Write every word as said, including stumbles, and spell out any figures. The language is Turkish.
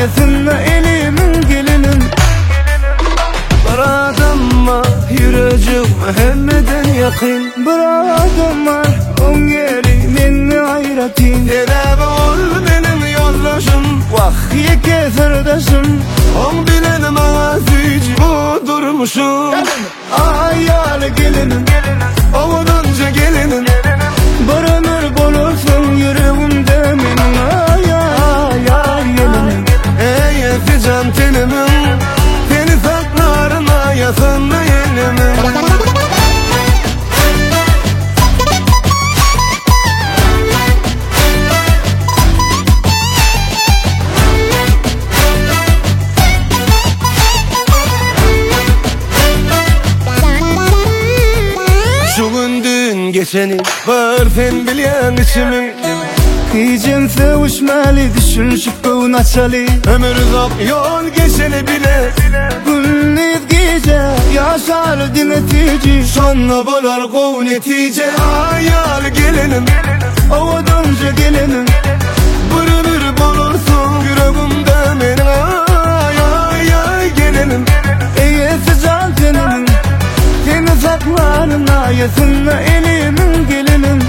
ayasınla elimin gelinim. Bir adam var yüreğim hemmeden yakın. Bir adam var on yeri menni hayratin. Tedavi ol benim yoldaşım, vah Yeke sırdaşım, on bilenim ağzıcı bu durmuşum. ayal gelinim, Ovudunca gelinim, bir ömür bulursun yüreğimde benim. Ayal gelinim, ey efecan tenimin, seni saklarım ayasında yenimin. Şu gündün geçeni var sen bilyen içimin. Kıyıcım sevuşmalı düşünüşüp bu naçalı. Ömür uzak yol geçeni bile, Gündüz gece yaşar dinletici. sonra bolar kov netice. Ayal gelinim, Ovudunca gelinim, bir ömür bulursun yüreğimde benim. Ay ay ay gelinim, eyesi can tenimin. Seni saklarım ayasınla elimin gelinim.